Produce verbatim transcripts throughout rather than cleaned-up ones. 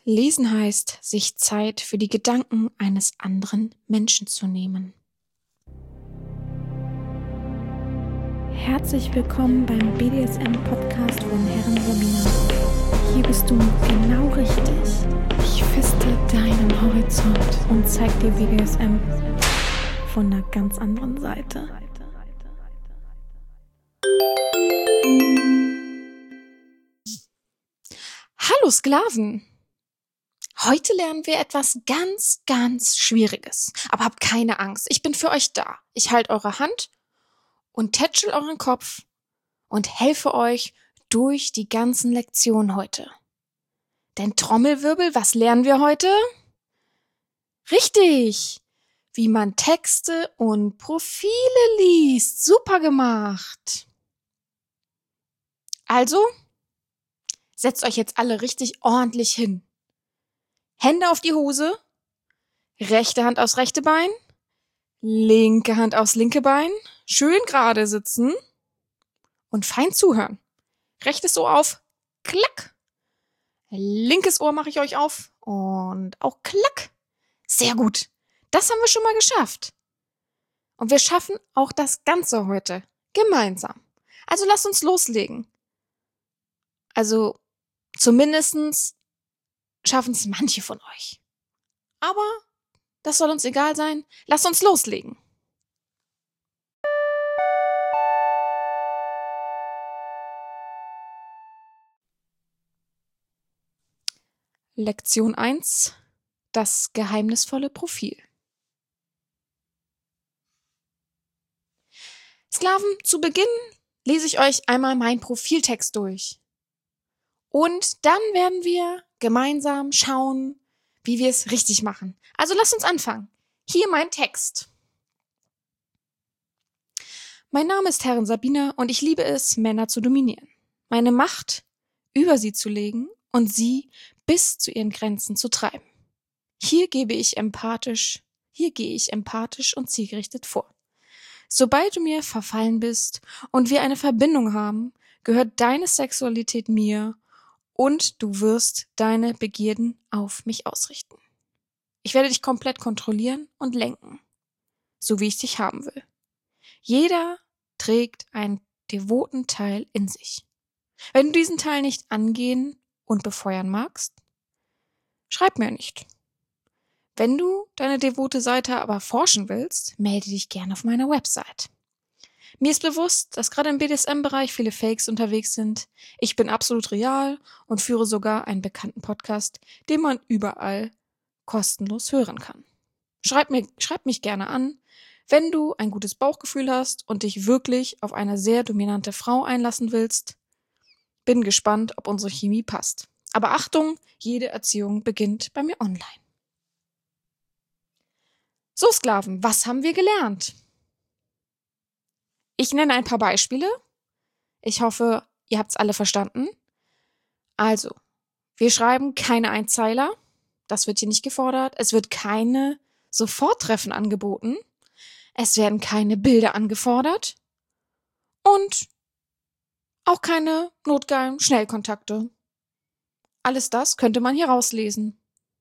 Lesen heißt, sich Zeit für die Gedanken eines anderen Menschen zu nehmen. Herzlich willkommen beim B D S M-Podcast von Herren Sabina. Hier bist du genau richtig. Ich feste deinen Horizont und zeig dir B D S M von einer ganz anderen Seite. Hallo Sklaven! Heute lernen wir etwas ganz, ganz Schwieriges. Aber habt keine Angst, ich bin für euch da. Ich halte eure Hand und tätschel euren Kopf und helfe euch durch die ganzen Lektionen heute. Denn Trommelwirbel, was lernen wir heute? Richtig! Wie man Texte und Profile liest. Super gemacht! Also, setzt euch jetzt alle richtig ordentlich hin. Hände auf die Hose, rechte Hand aufs rechte Bein, linke Hand aufs linke Bein, schön gerade sitzen und fein zuhören. Rechtes Ohr auf, klack. Linkes Ohr mache ich euch auf und auch klack. Sehr gut. Das haben wir schon mal geschafft. Und wir schaffen auch das Ganze heute gemeinsam. Also lasst uns loslegen. Also zumindestens schaffen es manche von euch. Aber das soll uns egal sein. Lasst uns loslegen. Lektion eins. Das geheimnisvolle Profil. Sklaven, zu Beginn lese ich euch einmal meinen Profiltext durch. Und dann werden wir gemeinsam schauen, wie wir es richtig machen. Also lasst uns anfangen. Hier mein Text. Mein Name ist Herren Sabina und ich liebe es, Männer zu dominieren. Meine Macht über sie zu legen und sie bis zu ihren Grenzen zu treiben. Hier gebe ich empathisch, hier gehe ich empathisch und zielgerichtet vor. Sobald du mir verfallen bist und wir eine Verbindung haben, gehört deine Sexualität mir und du wirst deine Begierden auf mich ausrichten. Ich werde dich komplett kontrollieren und lenken, so wie ich dich haben will. Jeder trägt einen devoten Teil in sich. Wenn du diesen Teil nicht angehen und befeuern magst, schreib mir nicht. Wenn du deine devote Seite aber forschen willst, melde dich gerne auf meiner Website. Mir ist bewusst, dass gerade im B D S M-Bereich viele Fakes unterwegs sind. Ich bin absolut real und führe sogar einen bekannten Podcast, den man überall kostenlos hören kann. Schreib mir, schreib mich gerne an, wenn du ein gutes Bauchgefühl hast und dich wirklich auf eine sehr dominante Frau einlassen willst. Bin gespannt, ob unsere Chemie passt. Aber Achtung, jede Erziehung beginnt bei mir online. So, Sklaven, was haben wir gelernt? Ich nenne ein paar Beispiele. Ich hoffe, ihr habt es alle verstanden. Also, wir schreiben keine Einzeiler. Das wird hier nicht gefordert. Es wird keine Soforttreffen angeboten. Es werden keine Bilder angefordert. Und auch keine notgeilen Schnellkontakte. Alles das könnte man hier rauslesen.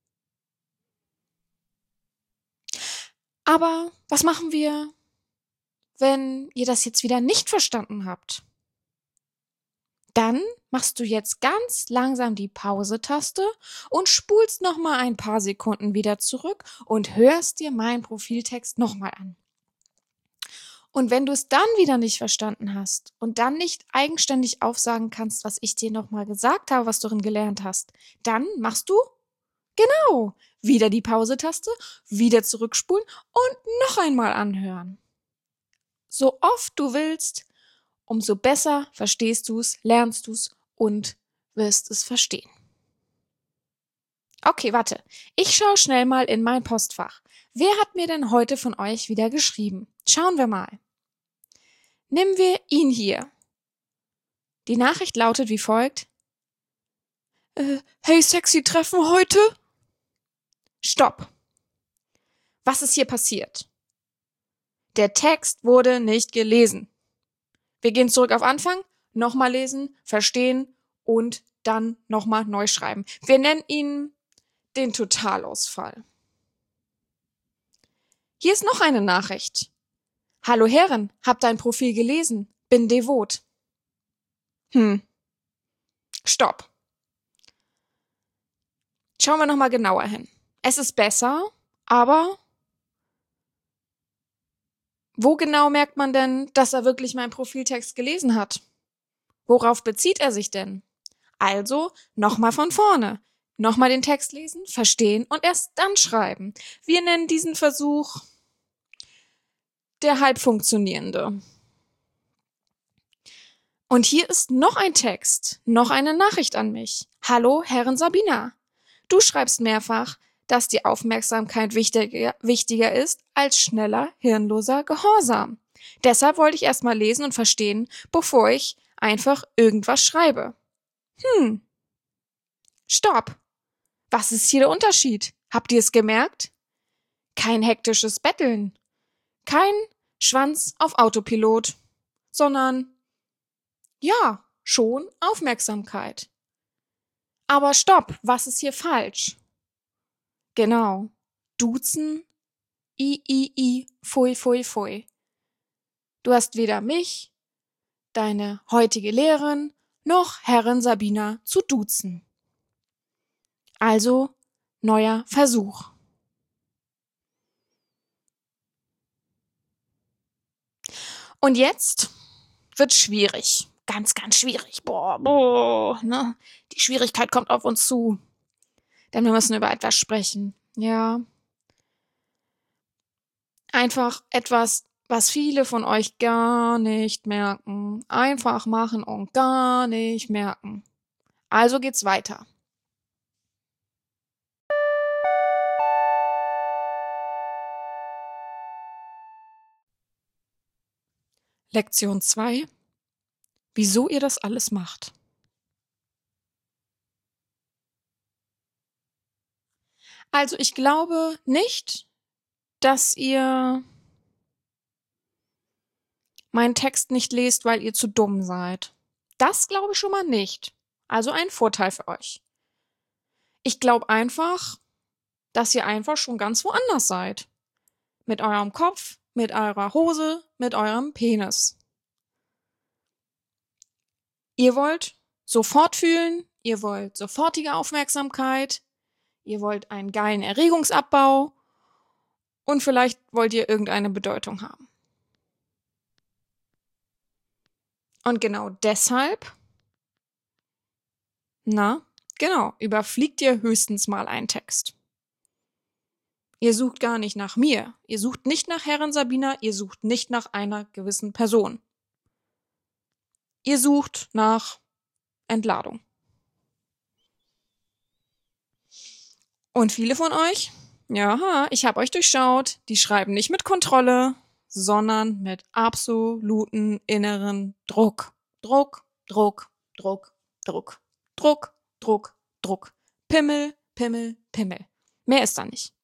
Aber was machen wir, wenn ihr das jetzt wieder nicht verstanden habt? Dann machst du jetzt ganz langsam die Pause-Taste und spulst nochmal ein paar Sekunden wieder zurück und hörst dir meinen Profiltext nochmal an. Und wenn du es dann wieder nicht verstanden hast und dann nicht eigenständig aufsagen kannst, was ich dir nochmal gesagt habe, was du darin gelernt hast, dann machst du, genau, wieder die Pause-Taste, wieder zurückspulen und noch einmal anhören. So oft du willst, umso besser verstehst du es, lernst du es und wirst es verstehen. Okay, warte. Ich schaue schnell mal in mein Postfach. Wer hat mir denn heute von euch wieder geschrieben? Schauen wir mal. Nehmen wir ihn hier. Die Nachricht lautet wie folgt. Äh, hey sexy, Treffen heute? Stopp. Was ist hier passiert? Der Text wurde nicht gelesen. Wir gehen zurück auf Anfang, nochmal lesen, verstehen und dann nochmal neu schreiben. Wir nennen ihn den Totalausfall. Hier ist noch eine Nachricht. Hallo Herren, hab dein Profil gelesen, bin devot. Hm. Stopp. Schauen wir nochmal genauer hin. Es ist besser, aber wo genau merkt man denn, dass er wirklich meinen Profiltext gelesen hat? Worauf bezieht er sich denn? Also nochmal von vorne. Nochmal den Text lesen, verstehen und erst dann schreiben. Wir nennen diesen Versuch der Halbfunktionierende. Und hier ist noch ein Text, noch eine Nachricht an mich. Hallo, Herren Sabina. Du schreibst mehrfach, dass die Aufmerksamkeit wichtiger, wichtiger ist als schneller, hirnloser Gehorsam. Deshalb wollte ich erst mal lesen und verstehen, bevor ich einfach irgendwas schreibe. Hm. Stopp. Was ist hier der Unterschied? Habt ihr es gemerkt? Kein hektisches Betteln. Kein Schwanz auf Autopilot. Sondern, ja, schon Aufmerksamkeit. Aber stopp, was ist hier falsch? Genau. Duzen, i, i, i, pfui, pfui, pfui. Du hast weder mich, deine heutige Lehrerin, noch Herrin Sabina zu duzen. Also, neuer Versuch. Und jetzt wird schwierig. Ganz, ganz schwierig. Boah, boah, ne? Die Schwierigkeit kommt auf uns zu. Denn wir müssen über etwas sprechen. Ja. Einfach etwas, was viele von euch gar nicht merken. Einfach machen und gar nicht merken. Also geht's weiter. Lektion zwei. Wieso ihr das alles macht. Also ich glaube nicht, dass ihr meinen Text nicht lest, weil ihr zu dumm seid. Das glaube ich schon mal nicht. Also ein Vorteil für euch. Ich glaube einfach, dass ihr einfach schon ganz woanders seid. Mit eurem Kopf, mit eurer Hose, mit eurem Penis. Ihr wollt sofort fühlen, ihr wollt sofortige Aufmerksamkeit, ihr wollt einen geilen Erregungsabbau und vielleicht wollt ihr irgendeine Bedeutung haben. Und genau deshalb, na, genau, überfliegt ihr höchstens mal einen Text. Ihr sucht gar nicht nach mir, ihr sucht nicht nach Herrin Sabina, ihr sucht nicht nach einer gewissen Person. Ihr sucht nach Entladung. Und viele von euch, ja, ich habe euch durchschaut, die schreiben nicht mit Kontrolle, sondern mit absoluten inneren Druck. Druck, Druck, Druck, Druck, Druck, Druck, Druck. Pimmel, Pimmel, Pimmel. Mehr ist da nicht.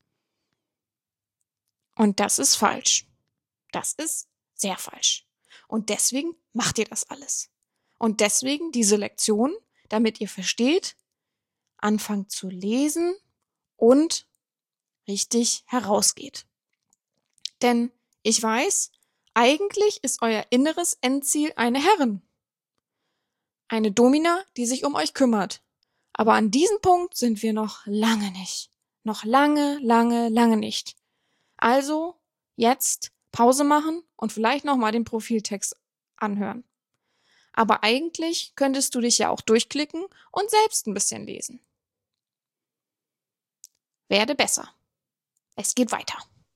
Und das ist falsch. Das ist sehr falsch. Und deswegen macht ihr das alles. Und deswegen diese Lektion, damit ihr versteht, anfangt zu lesen und richtig herausgeht. Denn ich weiß, eigentlich ist euer inneres Endziel eine Herrin. Eine Domina, die sich um euch kümmert. Aber an diesem Punkt sind wir noch lange nicht. Noch lange, lange, lange nicht. Also jetzt Pause machen und vielleicht nochmal den Profiltext anhören. Aber eigentlich könntest du dich ja auch durchklicken und selbst ein bisschen lesen. Werde besser. Es geht weiter.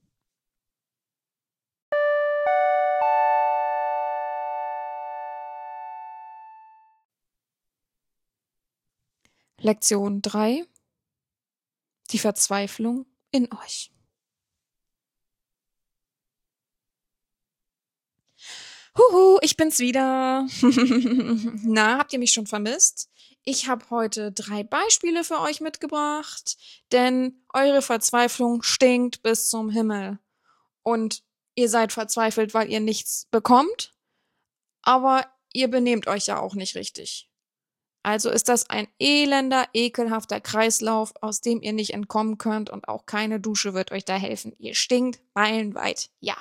Lektion drei. Die Verzweiflung in euch. Huhu, ich bin's wieder. Na, habt ihr mich schon vermisst? Ich habe heute drei Beispiele für euch mitgebracht, denn eure Verzweiflung stinkt bis zum Himmel. Und ihr seid verzweifelt, weil ihr nichts bekommt, aber ihr benehmt euch ja auch nicht richtig. Also ist das ein elender, ekelhafter Kreislauf, aus dem ihr nicht entkommen könnt und auch keine Dusche wird euch da helfen. Ihr stinkt meilenweit, ja.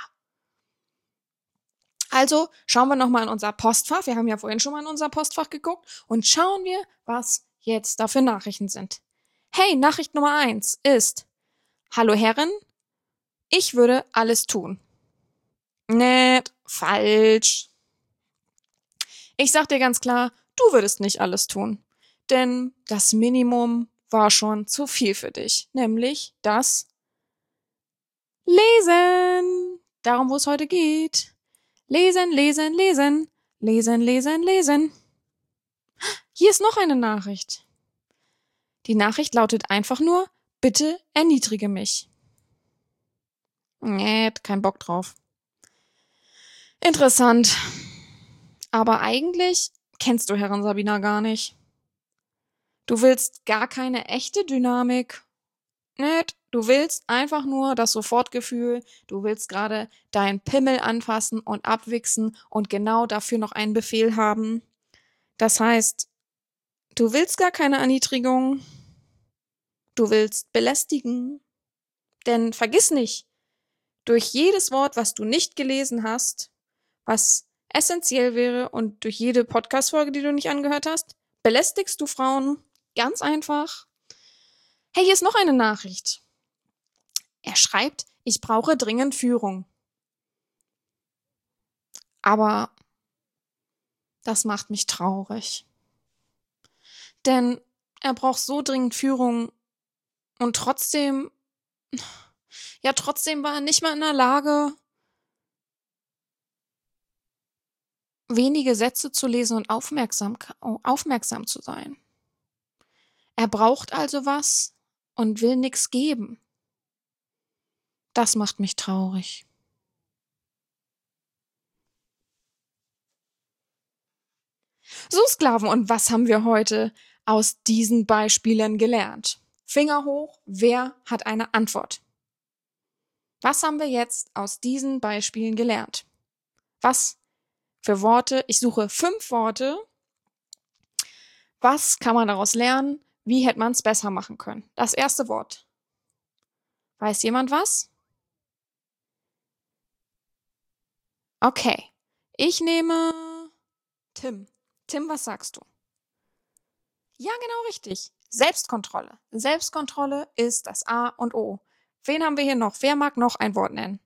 Also schauen wir nochmal in unser Postfach. Wir haben ja vorhin schon mal in unser Postfach geguckt und schauen wir, was jetzt da für Nachrichten sind. Hey, Nachricht Nummer eins ist: Hallo Herren, ich würde alles tun. Nett, falsch. Ich sag dir ganz klar, du würdest nicht alles tun. Denn das Minimum war schon zu viel für dich. Nämlich das Lesen. Darum, wo es heute geht. Lesen, lesen, lesen. Lesen, lesen, lesen. Hier ist noch eine Nachricht. Die Nachricht lautet einfach nur: Bitte erniedrige mich. Nee, kein Bock drauf. Interessant. Aber eigentlich kennst du Herren Sabina gar nicht. Du willst gar keine echte Dynamik. Nicht. Du willst einfach nur das Sofortgefühl. Du willst gerade deinen Pimmel anfassen und abwichsen und genau dafür noch einen Befehl haben. Das heißt, du willst gar keine Erniedrigung. Du willst belästigen. Denn vergiss nicht, durch jedes Wort, was du nicht gelesen hast, was essentiell wäre, und durch jede Podcast-Folge, die du nicht angehört hast, belästigst du Frauen. Ganz einfach. Hey, hier ist noch eine Nachricht. Er schreibt: Ich brauche dringend Führung. Aber das macht mich traurig. Denn er braucht so dringend Führung und trotzdem, ja, trotzdem war er nicht mal in der Lage, wenige Sätze zu lesen und aufmerksam, aufmerksam zu sein. Er braucht also was und will nichts geben. Das macht mich traurig. So, Sklaven, und was haben wir heute aus diesen Beispielen gelernt? Finger hoch, wer hat eine Antwort? Was haben wir jetzt aus diesen Beispielen gelernt? Was für Worte? Ich suche fünf Worte. Was kann man daraus lernen? Wie hätte man es besser machen können? Das erste Wort. Weiß jemand was? Okay. Ich nehme Tim. Tim, was sagst du? Ja, genau richtig. Selbstkontrolle. Selbstkontrolle ist das A und O. Wen haben wir hier noch? Wer mag noch ein Wort nennen?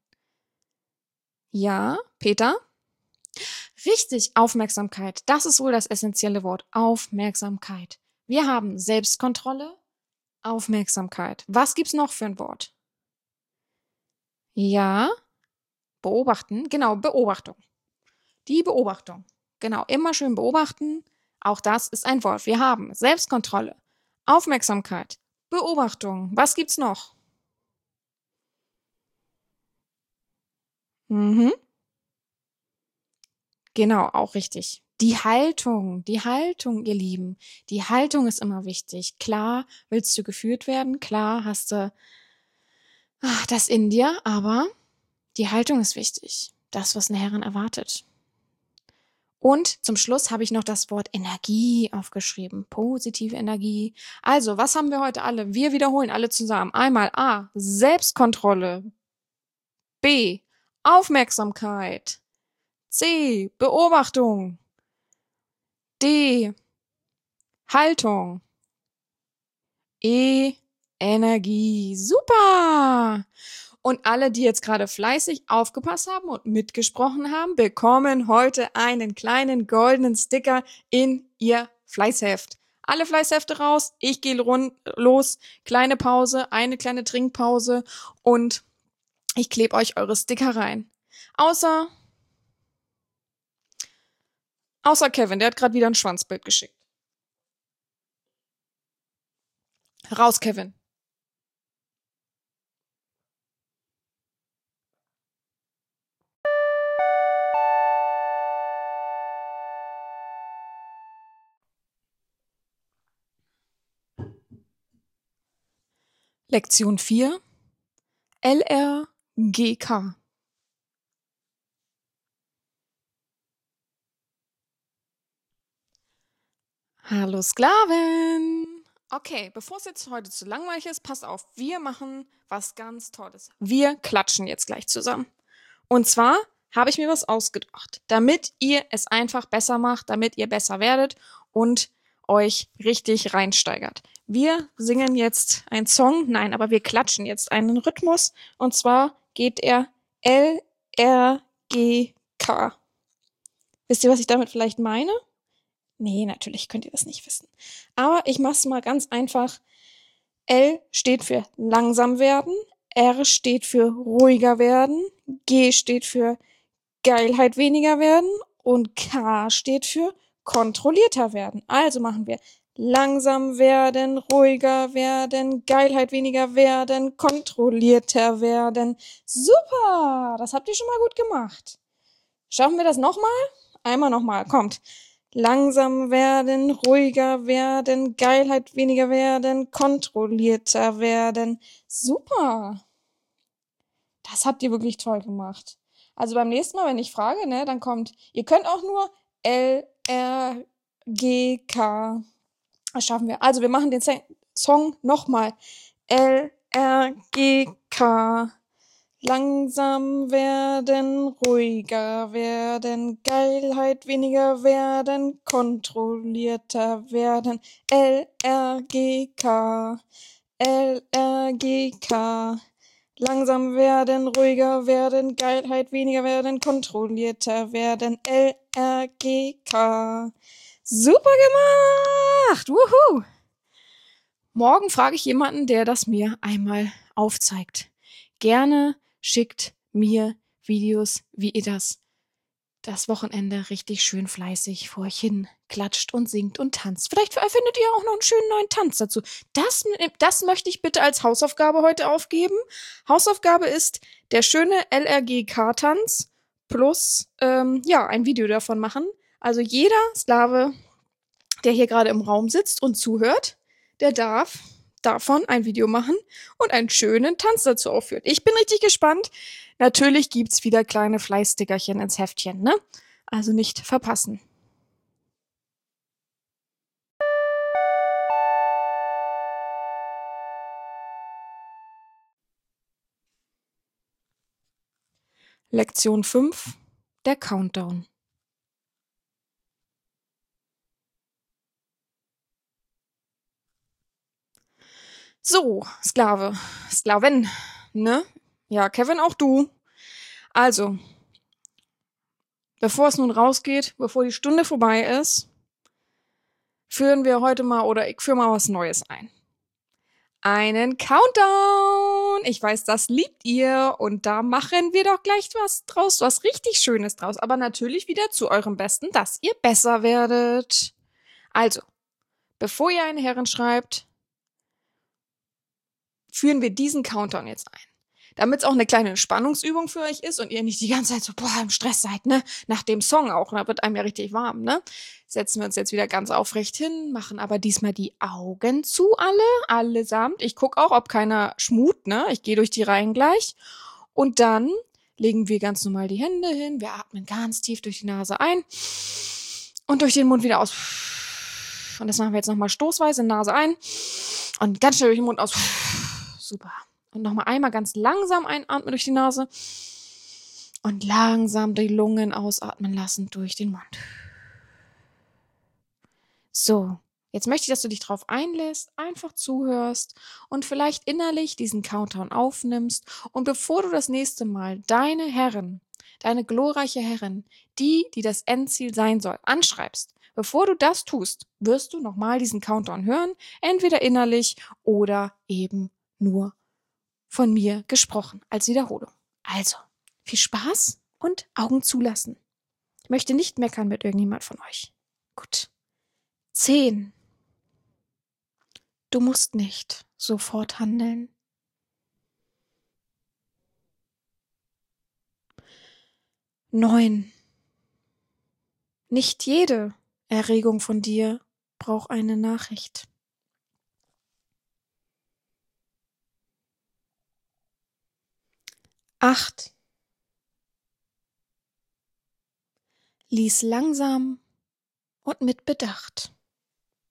Ja, Peter? Richtig, Aufmerksamkeit. Das ist wohl das essentielle Wort. Aufmerksamkeit. Wir haben Selbstkontrolle, Aufmerksamkeit. Was gibt's noch für ein Wort? Ja, beobachten. Genau, Beobachtung. Die Beobachtung. Genau, immer schön beobachten. Auch das ist ein Wort. Wir haben Selbstkontrolle, Aufmerksamkeit, Beobachtung. Was gibt's noch? Mhm. Genau, auch richtig. Die Haltung, die Haltung, ihr Lieben. Die Haltung ist immer wichtig. Klar willst du geführt werden, klar hast du ach, das in dir, aber die Haltung ist wichtig. Das, was eine Herrin erwartet. Und zum Schluss habe ich noch das Wort Energie aufgeschrieben. Positive Energie. Also, was haben wir heute alle? Wir wiederholen alle zusammen. Einmal A, Selbstkontrolle. B, Aufmerksamkeit. C, Beobachtung. D, Haltung. E, Energie. Super! Und alle, die jetzt gerade fleißig aufgepasst haben und mitgesprochen haben, bekommen heute einen kleinen goldenen Sticker in ihr Fleißheft. Alle Fleißhefte raus, ich gehe los, kleine Pause, eine kleine Trinkpause und ich klebe euch eure Sticker rein. Außer, außer Kevin, der hat gerade wieder ein Schwanzbild geschickt. Raus, Kevin. Lektion vier. L R G K. Hallo Sklavin! Okay, bevor es jetzt heute zu langweilig ist, passt auf, wir machen was ganz Tolles. Wir klatschen jetzt gleich zusammen. Und zwar habe ich mir was ausgedacht, damit ihr es einfach besser macht, damit ihr besser werdet und euch richtig reinsteigert. Wir singen jetzt einen Song, nein, aber wir klatschen jetzt einen Rhythmus und zwar geht er L R G K. Wisst ihr, was ich damit vielleicht meine? Nee, natürlich könnt ihr das nicht wissen. Aber ich mach's mal ganz einfach. L steht für langsam werden, R steht für ruhiger werden, G steht für Geilheit weniger werden und K steht für kontrollierter werden. Also machen wir langsam werden, ruhiger werden, Geilheit weniger werden, kontrollierter werden. Super! Das habt ihr schon mal gut gemacht. Schaffen wir das nochmal? Einmal nochmal, kommt. Langsam werden, ruhiger werden, Geilheit weniger werden, kontrollierter werden. Super! Das habt ihr wirklich toll gemacht. Also beim nächsten Mal, wenn ich frage, ne, dann kommt, ihr könnt auch nur L, R, G, K. Das schaffen wir. Also wir machen den Song nochmal. L, R, G, K. Langsam werden, ruhiger werden, Geilheit weniger werden, kontrollierter werden. L, R, G, K. L, R, G, K. Langsam werden, ruhiger werden, Geilheit weniger werden, kontrollierter werden. L, R, G, K. Super gemacht! Wuhu! Morgen frage ich jemanden, der das mir einmal aufzeigt. Gerne schickt mir Videos, wie ihr das das Wochenende richtig schön fleißig vor euch hin klatscht und singt und tanzt. Vielleicht findet ihr auch noch einen schönen neuen Tanz dazu. Das, das möchte ich bitte als Hausaufgabe heute aufgeben. Hausaufgabe ist der schöne L R G K-Tanz plus ähm, ja ein Video davon machen. Also jeder Sklave, der hier gerade im Raum sitzt und zuhört, der darf davon ein Video machen und einen schönen Tanz dazu aufführen. Ich bin richtig gespannt. Natürlich gibt's wieder kleine Fleißstickerchen ins Heftchen, ne? Also nicht verpassen. Lektion fünf, der Countdown. So, Sklave, Sklavin, ne? Ja, Kevin, auch du. Also, bevor es nun rausgeht, bevor die Stunde vorbei ist, führen wir heute mal, oder ich führe mal was Neues ein. Einen Countdown! Ich weiß, das liebt ihr und da machen wir doch gleich was draus, was richtig Schönes draus. Aber natürlich wieder zu eurem Besten, dass ihr besser werdet. Also, bevor ihr einen Herren schreibt, führen wir diesen Countdown jetzt ein. Damit es auch eine kleine Spannungsübung für euch ist und ihr nicht die ganze Zeit so boah, im Stress seid, ne? Nach dem Song auch, da wird einem ja richtig warm, ne? Setzen wir uns jetzt wieder ganz aufrecht hin, machen aber diesmal die Augen zu, alle, allesamt. Ich gucke auch, ob keiner schmut, ne? Ich gehe durch die Reihen gleich. Und dann legen wir ganz normal die Hände hin, wir atmen ganz tief durch die Nase ein und durch den Mund wieder aus. Und das machen wir jetzt nochmal stoßweise, Nase ein und ganz schnell durch den Mund aus. Super. Und nochmal einmal ganz langsam einatmen durch die Nase und langsam die Lungen ausatmen lassen durch den Mund. So, jetzt möchte ich, dass du dich drauf einlässt, einfach zuhörst und vielleicht innerlich diesen Countdown aufnimmst. Und bevor du das nächste Mal deine Herren, deine glorreiche Herrin, die, die das Endziel sein soll, anschreibst, bevor du das tust, wirst du nochmal diesen Countdown hören, entweder innerlich oder eben nur von mir gesprochen, als Wiederholung. Also, viel Spaß und Augen zulassen. Ich möchte nicht meckern mit irgendjemand von euch. Gut. Zehn. Du musst nicht sofort handeln. Neun. Nicht jede Erregung von dir braucht eine Nachricht. Acht. Lies langsam und mit Bedacht.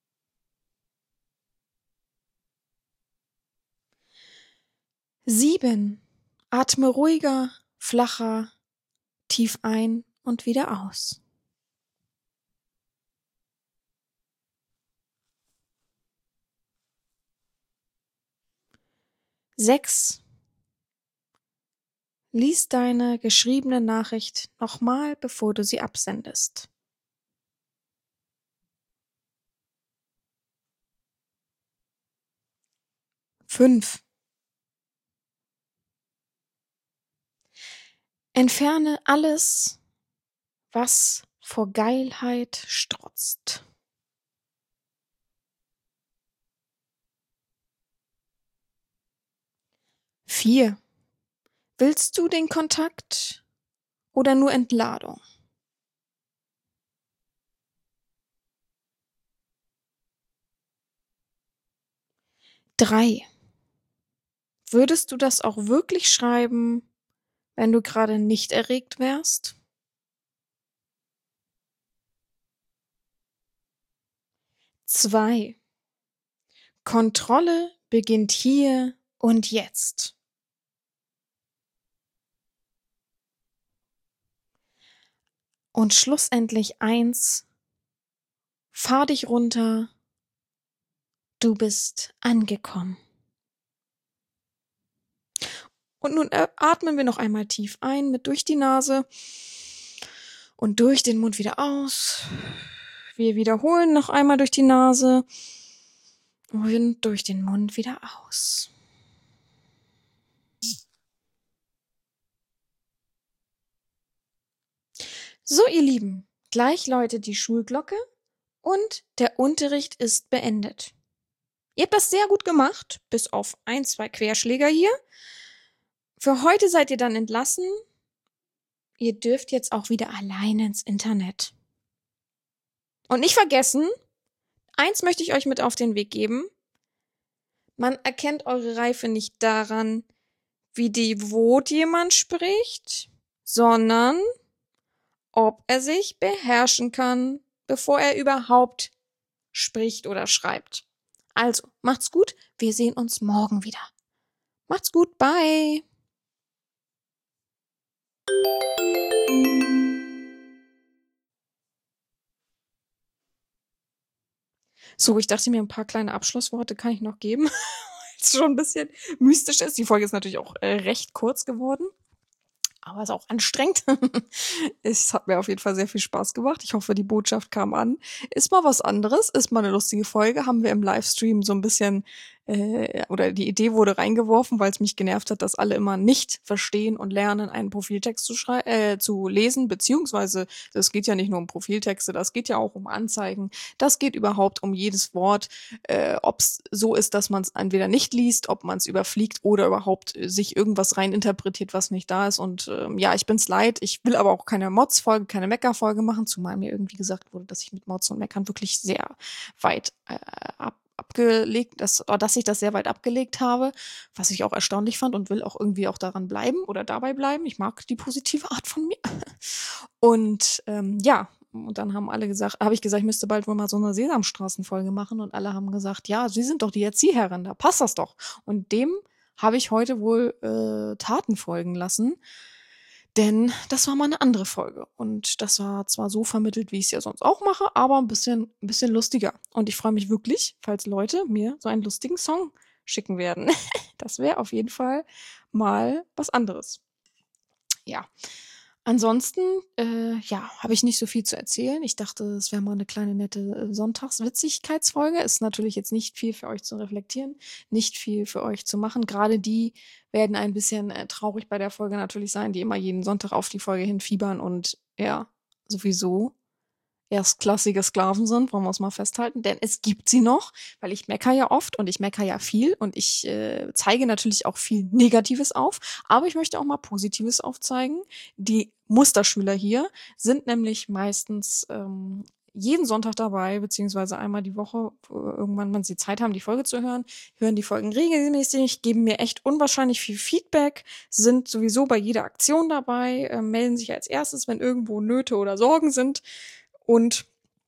Sieben. Atme ruhiger, flacher, tief ein und wieder aus. Sechs. Lies deine geschriebene Nachricht nochmal, bevor du sie absendest. Fünf. Entferne alles, was vor Geilheit strotzt. Vier. Willst du den Kontakt oder nur Entladung? Drei. Würdest du das auch wirklich schreiben, wenn du gerade nicht erregt wärst? Zwei. Kontrolle beginnt hier und jetzt. Und schlussendlich eins. Fahr dich runter. Du bist angekommen. Und nun atmen wir noch einmal tief ein mit durch die Nase und durch den Mund wieder aus. Wir wiederholen noch einmal durch die Nase und durch den Mund wieder aus. So, ihr Lieben, gleich läutet die Schulglocke und der Unterricht ist beendet. Ihr habt das sehr gut gemacht, bis auf ein, zwei Querschläger hier. Für heute seid ihr dann entlassen. Ihr dürft jetzt auch wieder alleine ins Internet. Und nicht vergessen, eins möchte ich euch mit auf den Weg geben. Man erkennt eure Reife nicht daran, wie devot jemand spricht, sondern ob er sich beherrschen kann, bevor er überhaupt spricht oder schreibt. Also, macht's gut, wir sehen uns morgen wieder. Macht's gut, bye! So, ich dachte mir, ein paar kleine Abschlussworte kann ich noch geben, weil es schon ein bisschen mystisch ist. Die Folge ist natürlich auch äh, recht kurz geworden, aber ist auch anstrengend. Es hat mir auf jeden Fall sehr viel Spaß gemacht. Ich hoffe, die Botschaft kam an. Ist mal was anderes, ist mal eine lustige Folge. Haben wir im Livestream so ein bisschen, äh, oder die Idee wurde reingeworfen, weil es mich genervt hat, dass alle immer nicht verstehen und lernen, einen Profiltext zu schrei- äh, zu lesen, beziehungsweise das geht ja nicht nur um Profiltexte, das geht ja auch um Anzeigen. Das geht überhaupt um jedes Wort, äh, ob es so ist, dass man es entweder nicht liest, ob man es überfliegt oder überhaupt äh, sich irgendwas reininterpretiert, was nicht da ist. Und ähm, ja, ich bin's leid. Ich will aber auch keine Mods-Folge, keine Mecker-Folge machen, zumal mir irgendwie gesagt wurde, dass ich mit Mods und Meckern wirklich sehr weit äh, ab abgelegt, dass, dass ich das sehr weit abgelegt habe, was ich auch erstaunlich fand und will auch irgendwie auch daran bleiben oder dabei bleiben. Ich mag die positive Art von mir. Und ähm, ja, und dann haben alle gesagt, habe ich gesagt, ich müsste bald wohl mal so eine Sesamstraßenfolge machen und alle haben gesagt, ja, Sie sind doch die Erzieherin, da passt das doch. Und dem habe ich heute wohl äh, Taten folgen lassen. Denn das war mal eine andere Folge. Und das war zwar so vermittelt, wie ich es ja sonst auch mache, aber ein bisschen, ein bisschen lustiger. Und ich freue mich wirklich, falls Leute mir so einen lustigen Song schicken werden. Das wäre auf jeden Fall mal was anderes. Ja. Ansonsten, äh, ja, habe ich nicht so viel zu erzählen. Ich dachte, es wäre mal eine kleine nette äh, Sonntagswitzigkeitsfolge. Ist natürlich jetzt nicht viel für euch zu reflektieren, nicht viel für euch zu machen. Gerade die werden ein bisschen äh, traurig bei der Folge natürlich sein, die immer jeden Sonntag auf die Folge hinfiebern und ja, sowieso erstklassige Sklaven sind, wollen wir es mal festhalten, denn es gibt sie noch, weil ich mecker ja oft und ich mecker ja viel und ich äh, zeige natürlich auch viel Negatives auf, aber ich möchte auch mal Positives aufzeigen. Die Musterschüler hier sind nämlich meistens ähm, jeden Sonntag dabei, beziehungsweise einmal die Woche, irgendwann, wenn sie Zeit haben, die Folge zu hören, hören die Folgen regelmäßig, geben mir echt unwahrscheinlich viel Feedback, sind sowieso bei jeder Aktion dabei, äh, melden sich als erstes, wenn irgendwo Nöte oder Sorgen sind. Und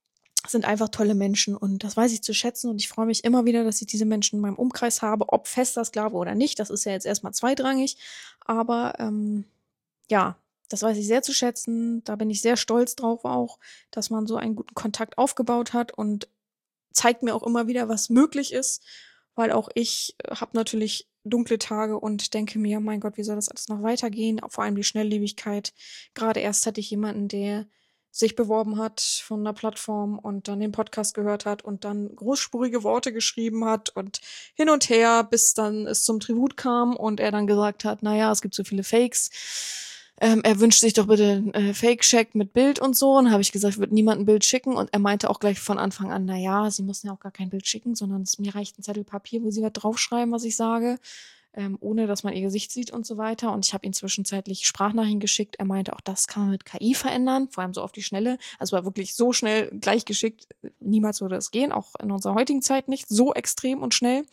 sind einfach tolle Menschen und das weiß ich zu schätzen und ich freue mich immer wieder, dass ich diese Menschen in meinem Umkreis habe, ob fester Sklave oder nicht, das ist ja jetzt erstmal zweitrangig, aber ähm, ja, das weiß ich sehr zu schätzen, da bin ich sehr stolz drauf auch, dass man so einen guten Kontakt aufgebaut hat und zeigt mir auch immer wieder, was möglich ist, weil auch ich habe natürlich dunkle Tage und denke mir, mein Gott, wie soll das alles noch weitergehen, vor allem die Schnelllebigkeit. Gerade erst hatte ich jemanden, der sich beworben hat von einer Plattform und dann den Podcast gehört hat und dann großspurige Worte geschrieben hat und hin und her, bis dann es zum Tribut kam und er dann gesagt hat, naja, es gibt so viele Fakes, ähm, er wünscht sich doch bitte einen äh, Fake-Check mit Bild und so. Und habe ich gesagt, ich würde niemand ein Bild schicken und er meinte auch gleich von Anfang an, naja, sie müssen ja auch gar kein Bild schicken, sondern es, mir reicht ein Zettel Papier, wo sie was draufschreiben, was ich sage. Ähm, ohne dass man ihr Gesicht sieht und so weiter. Und ich habe ihm zwischenzeitlich Sprachnachrichten geschickt. Er meinte, auch das kann man mit K I verändern, vor allem so auf die Schnelle. Also war wirklich so schnell gleich geschickt. Niemals würde es gehen, auch in unserer heutigen Zeit nicht. So extrem und schnell.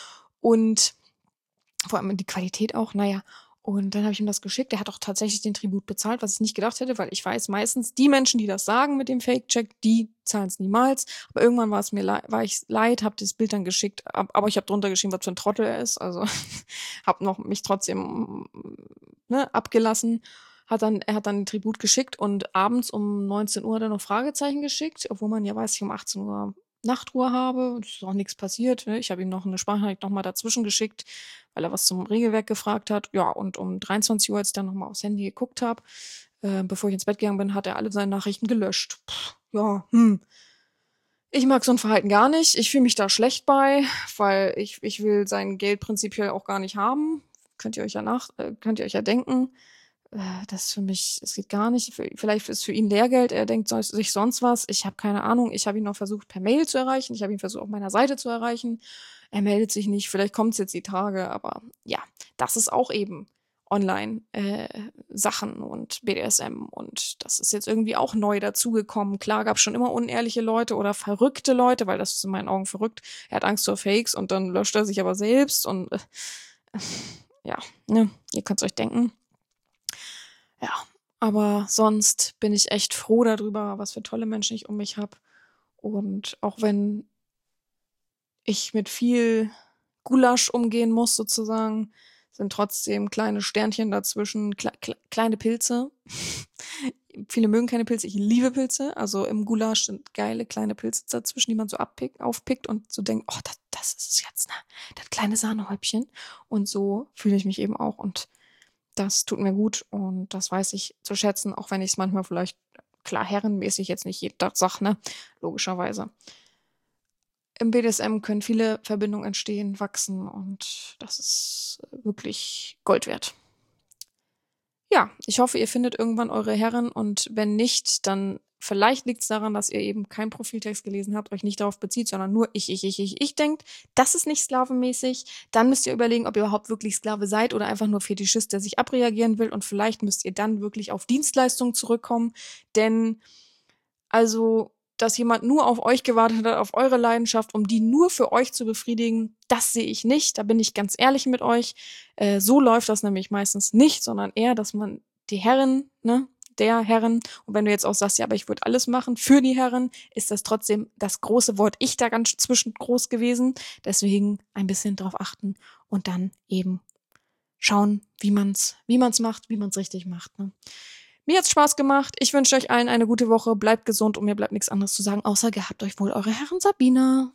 Und vor allem die Qualität auch, naja. Und dann habe ich ihm das geschickt. Er hat auch tatsächlich den Tribut bezahlt, was ich nicht gedacht hätte, weil ich weiß, meistens die Menschen, die das sagen mit dem Fake-Check, die zahlen es niemals. Aber irgendwann war es mir le- war ich leid, habe das Bild dann geschickt, aber ich habe drunter geschrieben, was für ein Trottel er ist. Also habe noch mich trotzdem ne, abgelassen. Hat dann, er hat dann den Tribut geschickt und abends um neunzehn Uhr hat er noch Fragezeichen geschickt, obwohl man ja weiß, ich um achtzehn Uhr Nachtruhe habe. Es ist auch nichts passiert. Ne? Ich habe ihm noch eine Sprachnachricht nochmal dazwischen geschickt, weil er was zum Regelwerk gefragt hat. Ja, und um dreiundzwanzig Uhr, als ich dann nochmal aufs Handy geguckt habe, äh, bevor ich ins Bett gegangen bin, hat er alle seine Nachrichten gelöscht. Pff, ja, hm. Ich mag so ein Verhalten gar nicht. Ich fühle mich da schlecht bei, weil ich, ich will sein Geld prinzipiell auch gar nicht haben. Könnt ihr euch ja nach, äh, könnt ihr euch ja denken. Äh, das für mich, es geht gar nicht. Vielleicht ist für ihn Lehrgeld, er denkt sich sonst was. Ich habe keine Ahnung. Ich habe ihn noch versucht, per Mail zu erreichen. Ich habe ihn versucht, auf meiner Seite zu erreichen. Er meldet sich nicht. Vielleicht kommt es jetzt die Tage. Aber ja, das ist auch eben online äh, Sachen und B D S M. Und das ist jetzt irgendwie auch neu dazugekommen. Klar gab es schon immer unehrliche Leute oder verrückte Leute, weil das ist in meinen Augen verrückt. Er hat Angst vor Fakes und dann löscht er sich aber selbst. Und äh, ja, ne, ihr könnt es euch denken. Ja, aber sonst bin ich echt froh darüber, was für tolle Menschen ich um mich habe. Und auch wenn ich mit viel Gulasch umgehen muss, sozusagen, sind trotzdem kleine Sternchen dazwischen, kle- kle- kleine Pilze. Viele mögen keine Pilze, ich liebe Pilze. Also im Gulasch sind geile kleine Pilze dazwischen, die man so abpickt, aufpickt und so denkt, oh, das, das ist es jetzt, ne? Das kleine Sahnehäubchen. Und so fühle ich mich eben auch und das tut mir gut und das weiß ich zu schätzen, auch wenn ich es manchmal vielleicht, klar, herrenmäßig jetzt nicht jeden Tag sage, ne? Logischerweise. Im B D S M können viele Verbindungen entstehen, wachsen und das ist wirklich Gold wert. Ja, ich hoffe, ihr findet irgendwann eure Herren und wenn nicht, dann vielleicht liegt es daran, dass ihr eben keinen Profiltext gelesen habt, euch nicht darauf bezieht, sondern nur ich, ich, ich, ich, ich denkt, das ist nicht sklavenmäßig. Dann müsst ihr überlegen, ob ihr überhaupt wirklich Sklave seid oder einfach nur Fetischist, der sich abreagieren will und vielleicht müsst ihr dann wirklich auf Dienstleistungen zurückkommen, denn also, dass jemand nur auf euch gewartet hat, auf eure Leidenschaft, um die nur für euch zu befriedigen, das sehe ich nicht. Da bin ich ganz ehrlich mit euch. Äh, so läuft das nämlich meistens nicht, sondern eher, dass man die Herren, ne, der Herren, und wenn du jetzt auch sagst, ja, aber ich würde alles machen für die Herren, ist das trotzdem das große Wort Ich da ganz zwischen groß gewesen. Deswegen ein bisschen drauf achten und dann eben schauen, wie man's, wie man's macht, wie man's richtig macht, ne? Mir hat's Spaß gemacht. Ich wünsche euch allen eine gute Woche. Bleibt gesund und mir bleibt nichts anderes zu sagen, außer gehabt euch wohl, eure Herren Sabina.